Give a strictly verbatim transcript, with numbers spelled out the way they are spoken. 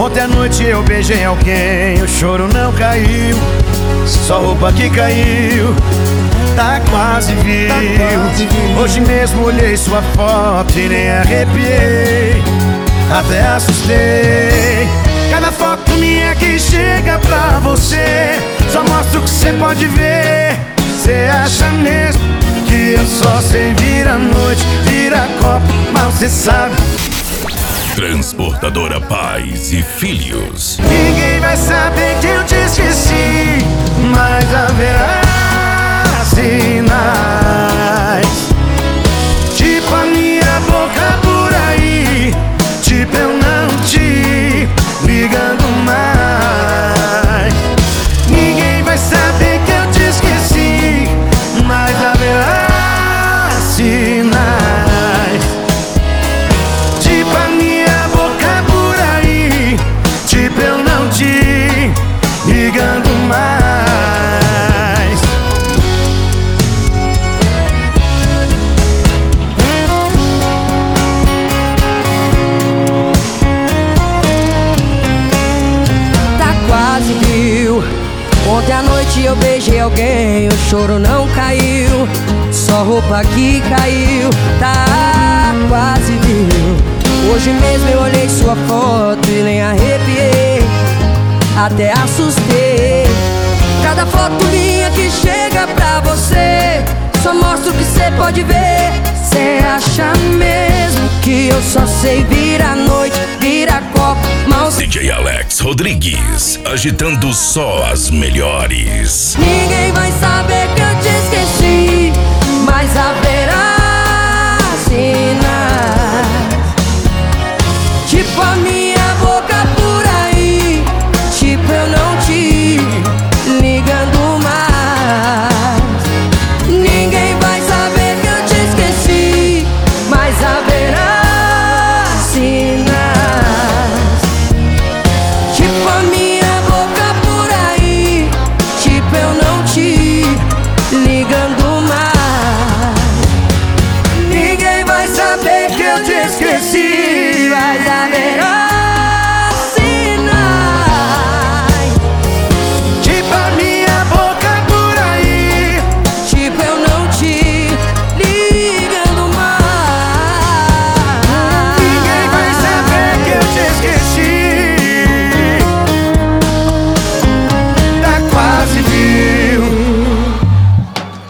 Ontem à noite eu beijei alguém, o choro não caiu, só roupa que caiu, tá quase viu. Hoje mesmo olhei sua foto e nem arrepiei, até assustei. Cada foto minha que chega pra você só mostra o que cê pode ver. Cê acha mesmo que eu só sei virar noite, virar copo, mal cê sabe. Transportadora Pais e Filhos. Ninguém vai saber que eu te esqueci, mas haverá sinais, tipo a minha boca por aí, tipo eu não te ligando mais. Ninguém vai saber que eu te esqueci, mas haverá sinais, tipo a minha boca por aí, tipo eu não te ligando mais. Tá quase viu. Ontem à noite eu beijei alguém, o choro não caiu, só roupa que caiu, tá quase viu. Hoje mesmo eu olhei sua foto e nem arrepiei, até assustei. Cada foto minha que chega pra você só mostra o que cê pode ver. Cê acha mesmo que eu só sei virar noite, virar copo, mal D J Alex Rodrigues, agitando só as melhores. Ninguém vai saber que eu te esqueci, mas a